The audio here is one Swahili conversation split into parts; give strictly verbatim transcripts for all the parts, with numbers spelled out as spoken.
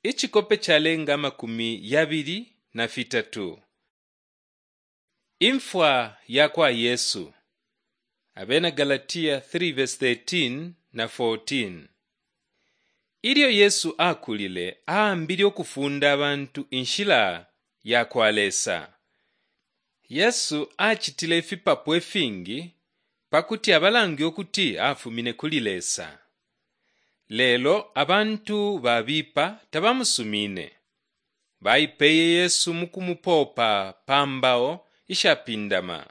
ichikope chalenga makumi yabili na fitatu. Imfwa yakwa Yesu. Abena Galatia three verse thirteen na fourteen. Ilio Yesu akulile aambile okufunda abantu inshila yakwalesa. Yesu achitile fipapu efingi pakuti abalangi okuti afumine kulilesa. Lelo abantu babipa tabamusumine. Baipeye Yesu mukumupopa pambao ishapindama.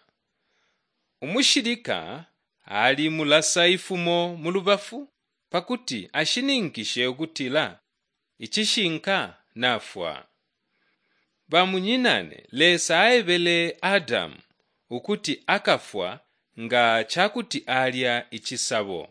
Umushirika ali mulasa ifumo mulubafu pakuti ashininkishe okutila ichishinka nafwa. Bamunyinane lesa aebele Adamu ukuti akafwa nga chakuti alya ichisabo.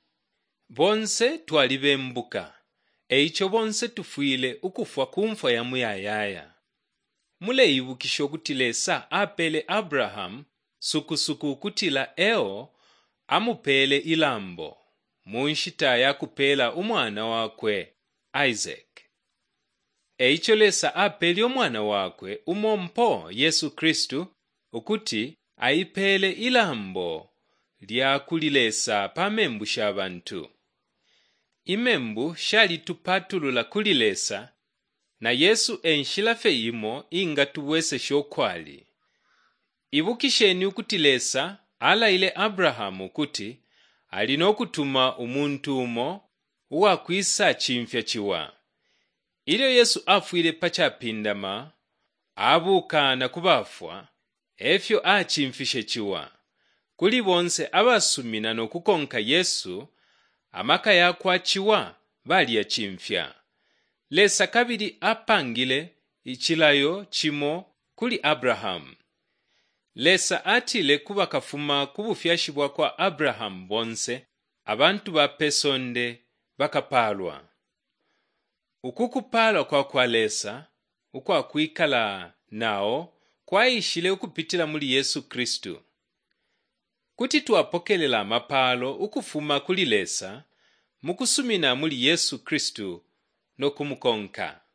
Bonse twali bembuka, eicho bonse tufuile ukufwa kumfwa ya muyayaya. Mule ibukisho kutilesa apele Abraham sukusuku kutila eo amupele ilambo, munshita ya kupela umwana wakwe Isaac. Eicho lesa apele umwana wakwe umompo Yesu Kristu ukuti aipele ilambo lya kulilesa pamembu shabantu. Imembu shali tupatulula kulilesa na Yesu enshilafe imo inga tuwese shokwali. Ibukisheni ukutilesa ala ile Abrahamu kuti alinokutuma umuntu umo uwakwisa chimfya chiwa. Ilio Yesu afuile pachapindama abuka na kubafwa efyo achimfishe chiwa. Kuli bonse abasumina no kukonka Yesu amaka yakwa chiwa bali ya chimfya. Lesa kabiri apangile ichilayo chimo kuli Abraham. Lesa atile kuba kafuma kubufyashibwa kwa Abraham bonse abantu bapesonde bakapalwa. Ukukupalwa kwa kwa lesa ukwa kuikala nao kwa ishile ukupitila muli Yesu Kristu. Kuti tuapokelela mapalo ukufuma kulilesa mukusumina muli Yesu Kristu no kumukonka.